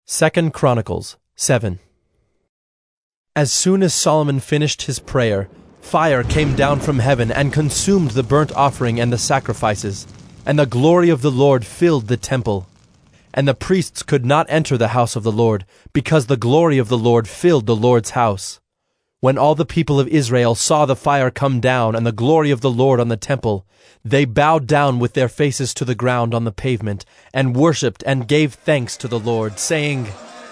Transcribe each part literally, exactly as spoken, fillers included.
Second Chronicles seven. As soon as Solomon finished his prayer, fire came down from heaven and consumed the burnt offering and the sacrifices, and the glory of the Lord filled the temple. And the priests could not enter the house of the Lord, because the glory of the Lord filled the Lord's house. When all the people of Israel saw the fire come down and the glory of the Lord on the temple, they bowed down with their faces to the ground on the pavement, and worshipped and gave thanks to the Lord, saying,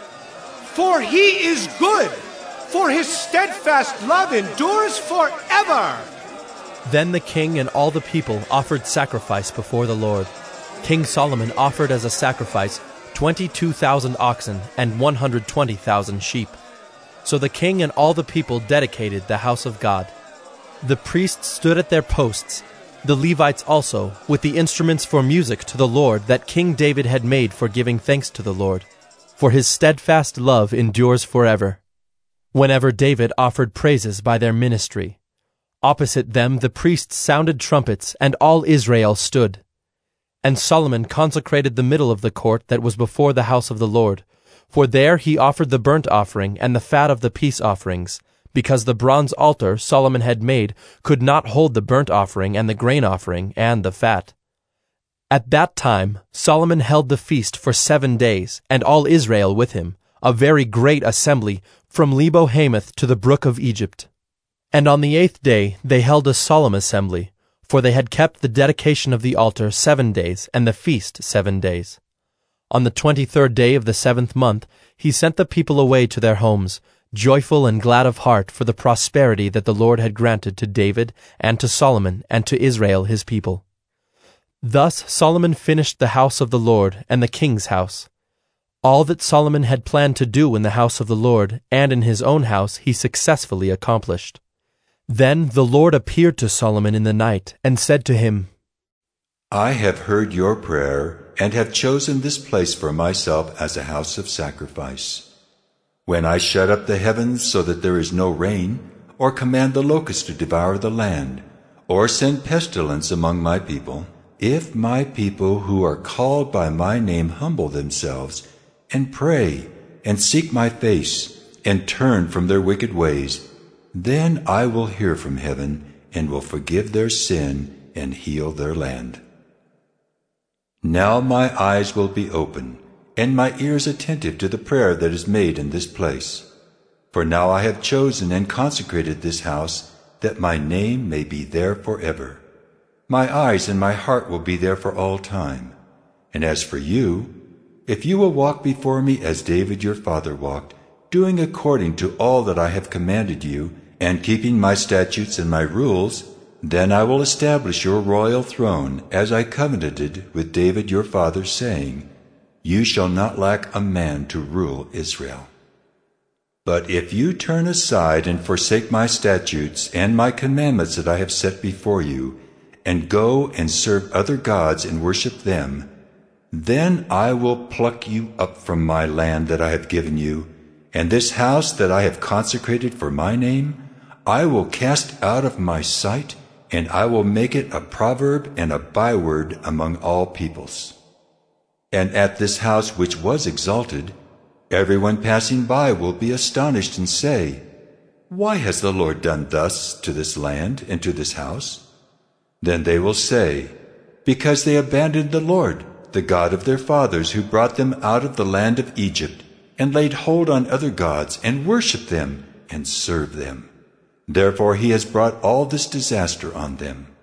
For he is good, for his steadfast love endures forever. Then the king and all the people offered sacrifice before the Lord. King Solomon offered as a sacrifice twenty-two thousand oxen and one hundred twenty thousand sheep. So the king and all the people dedicated the house of God. The priests stood at their posts, the Levites also, with the instruments for music to the Lord that King David had made for giving thanks to the Lord, for his steadfast love endures forever. Whenever David offered praises by their ministry, opposite them the priests sounded trumpets, and all Israel stood. And Solomon consecrated the middle of the court that was before the house of the Lord, for there he offered the burnt offering and the fat of the peace offerings, because the bronze altar Solomon had made could not hold the burnt offering and the grain offering and the fat. At that time Solomon held the feast for seven days, and all Israel with him, a very great assembly, from Lebo Hamath to the brook of Egypt. And on the eighth day they held a solemn assembly, for they had kept the dedication of the altar seven days, and the feast seven days. On the twenty-third day of the seventh month he sent the people away to their homes, joyful and glad of heart for the prosperity that the Lord had granted to David and to Solomon and to Israel his people. Thus Solomon finished the house of the Lord and the king's house. All that Solomon had planned to do in the house of the Lord and in his own house he successfully accomplished. Then the Lord appeared to Solomon in the night and said to him, I have heard your prayer and have chosen this place for myself as a house of sacrifice. When I shut up the heavens so that there is no rain, or command the locusts to devour the land, or send pestilence among my people, if my people who are called by my name humble themselves, and pray, and seek my face, and turn from their wicked ways, then I will hear from heaven, and will forgive their sin, and heal their land. Now my eyes will be open, and my ears attentive to the prayer that is made in this place. For now I have chosen and consecrated this house, that my name may be there forever. My eyes and my heart will be there for all time. And as for you, if you will walk before me as David your father walked, doing according to all that I have commanded you, and keeping my statutes and my rules, then I will establish your royal throne, as I covenanted with David your father, saying, You shall not lack a man to rule Israel. But if you turn aside and forsake my statutes and my commandments that I have set before you, and go and serve other gods and worship them, then I will pluck you up from my land that I have given you, and this house that I have consecrated for my name, I will cast out of my sight, and I will make it a proverb and a byword among all peoples. And at this house which was exalted, everyone passing by will be astonished and say, Why has the Lord done thus to this land and to this house? Then they will say, Because they abandoned the Lord, the God of their fathers, who brought them out of the land of Egypt, and laid hold on other gods, and worshipped them, and served them. Therefore he has brought all this disaster on them.